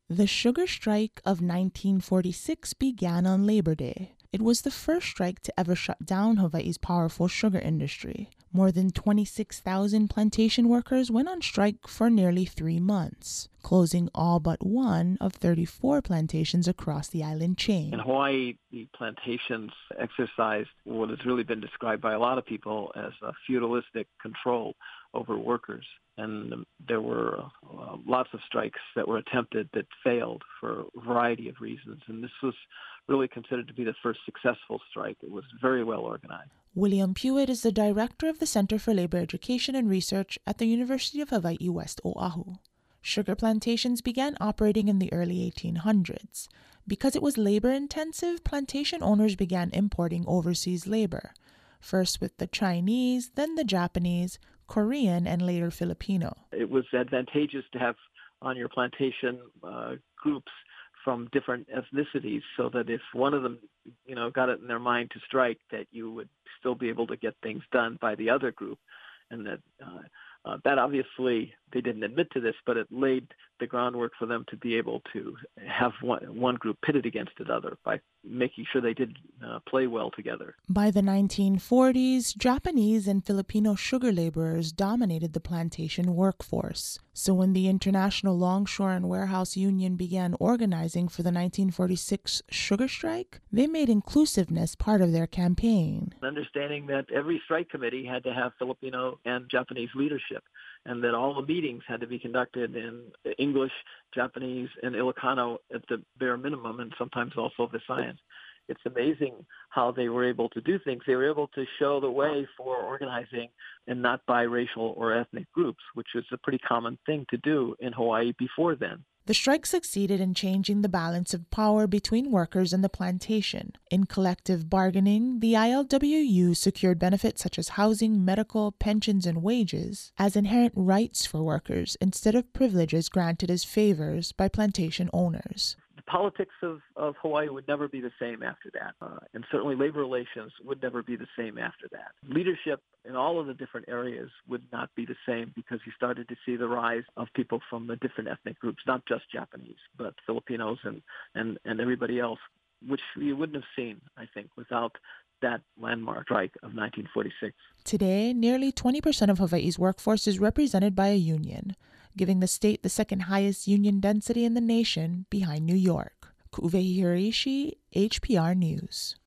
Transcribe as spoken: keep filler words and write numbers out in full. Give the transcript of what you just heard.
The sugar strike of nineteen forty-six began on Labor Day. It was the first strike to ever shut down Hawaii's powerful sugar industry. More than twenty-six thousand plantation workers went on strike for nearly three months, closing all but one of thirty-four plantations across the island chain. In Hawaii, the plantations exercised what has really been described by a lot of people as a feudalistic control over workers. And there were uh, lots of strikes that were attempted that failed for a variety of reasons. And this was really considered to be the first successful strike. It was very well organized. William Pewitt is the director of the Center for Labor Education and Research at the University of Hawaii West Oahu. Sugar plantations began operating in the early eighteen hundreds. Because it was labor-intensive, plantation owners began importing overseas labor, first with the Chinese, then the Japanese, Korean, and later Filipino. It was advantageous to have on your plantation uh, groups from different ethnicities, so that if one of them, you know, got it in their mind to strike, that you would still be able to get things done by the other group. And that uh, uh, that obviously, they didn't admit to this, but it laid the groundwork for them to be able to have one, one group pitted against another by making sure they did uh, play well together. By the nineteen forties, Japanese and Filipino sugar laborers dominated the plantation workforce. So when the International Longshore and Warehouse Union began organizing for the nineteen forty-six sugar strike, they made inclusiveness part of their campaign. Understanding that every strike committee had to have Filipino and Japanese leadership, and that all the meetings had to be conducted in English, Japanese, and Ilocano at the bare minimum, and sometimes also Visayan. It's amazing how they were able to do things. They were able to show the way for organizing and not by racial or ethnic groups, which was a pretty common thing to do in Hawaii before then. The strike succeeded in changing the balance of power between workers and the plantation. In collective bargaining, the I L W U secured benefits such as housing, medical, pensions, and wages as inherent rights for workers instead of privileges granted as favors by plantation owners. The politics of, of Hawaii would never be the same after that, uh, and certainly labor relations would never be the same after that. Leadership in all of the different areas would not be the same, because you started to see the rise of people from the different ethnic groups, not just Japanese, but Filipinos and, and, and everybody else, which you wouldn't have seen, I think, without that landmark strike of nineteen forty-six. Today, nearly twenty percent of Hawaii's workforce is represented by a union, giving the state the second highest union density in the nation behind New York. Ku'uwehi Hiraishi, H P R News.